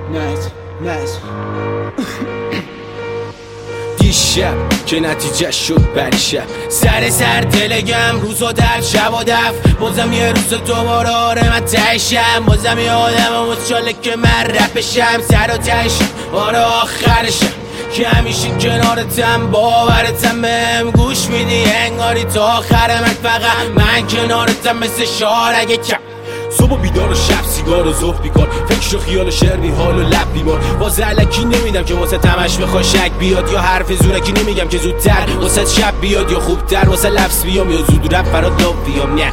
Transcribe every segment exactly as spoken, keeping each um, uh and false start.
نت نت دیشب که نتیجه شد بریشب سر سر تلگم روز و در شب و دف بازم یه روز دوباره آره من تشم بازم یه آدم مچاله که من رپشم سر و تشم آره آخرشم که همیشه کنارتم باورتم بهم گوش میدی انگاری تا آخر من فقط من کنارتم مثل شعار اگه کم صبح بیدار و شب سیگار و ظهر بیکار فکر و خیال و شعر بی حال و لب بیمار واسه علکی نمیدم که واسه تمش بخواه شک بیاد یا حرف زورکی نمیگم که زودتر واسه شب بیاد یا خوبتر واسه لفظ بیام یا زود رفت فراد لاف بیام نه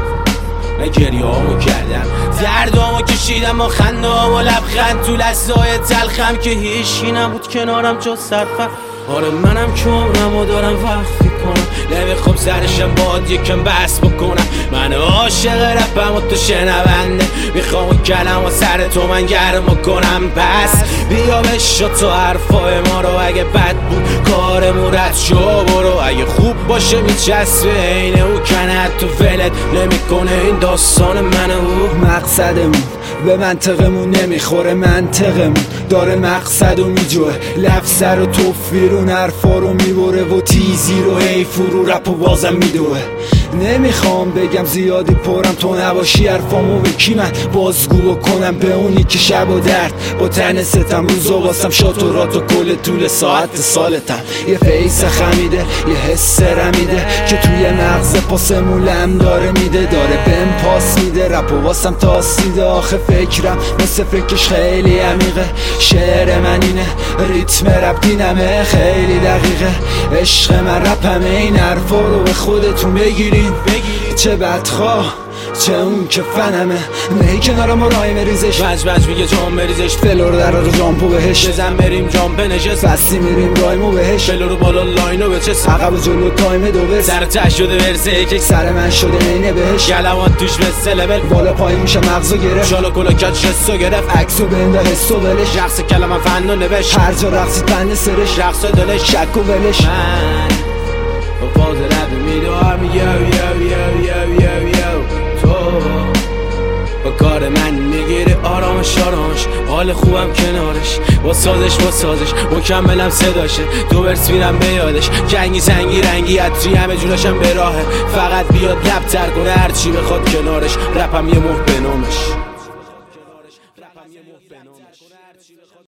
من گریه هامو کردم دردامو کشیدم و خندام و لبخند تو لحظه‌های تلخم که هیچی نبود کنارم جز سرفر آره منم که عمرمو دارم وقت میکنم نمیخوام سرشم باد یکم بس بکنم من عاشق رپم و تو شنونده میخوام اون کلم و سر تو من گرم کنم پس بیا بشو تو حرفای ما رو اگه بد بود کارمون رد شو برو اگه خوب باشه میچسبه اینه او کنه تو ولت نمیکنه این داستان من او مقصدمون به منطقمون نمیخوره منطقمون داره مقصد و میجوه لفظ رو توفیرون حرفا رو میبره و تیزی رو هی فرو رپ و بازم میدوه نمیخوام بگم زیادی پرم تو نباشی حرفامو به کی من بازگو بکنم به اونی که شب و درد با تن ستم روزو واسم شات و رات و کل طول ساعت سالتم یه فیس خمیده یه حس رمیده که توی مغز پاسمون لم داره میده داره بهم پاس میده رپ و واسم تاسیده آخه فکرم مثل فکرش خیلی عمیقه شعر من اینه ریتم رپ دینمه خیلی دقیقه عشق من رپمه این حرفا رو به خودتون بگیرین چه بدخواه چه اون که فنمه نهی کنارم و رای مریزش بج بج میگه جام بریزش فلور در رو جامپو بهش بزن بریم جامپ نشست بستی میریم رایمو بهش فلور رو بالا لاینو بچست عقب و جلو تایم دو بس سر تش شده ورسه یک سر من شده اینه بهش گلوان توش مثل لبل بالا پای میشه مغزو گرفت شالا کلا کت شستو گرفت عکسو بنده حسو ولش رقص کلمه فن و نوشت هر جا رقصی فن سرش رقص دلش شک و ولش من با فاز رب میدوام یو یو یو یو یو یو تو با کار من میگیری آرامش آرامش حال خوبم کنارش با سازش با سازش مکملم صداشه دو برس میرم به یادش جنگی زنگی رنگی عطری همه جونشم به راهه فقط بیاد لب تر کنه هرچی بخواد کنارش رپم یه مهر به نامش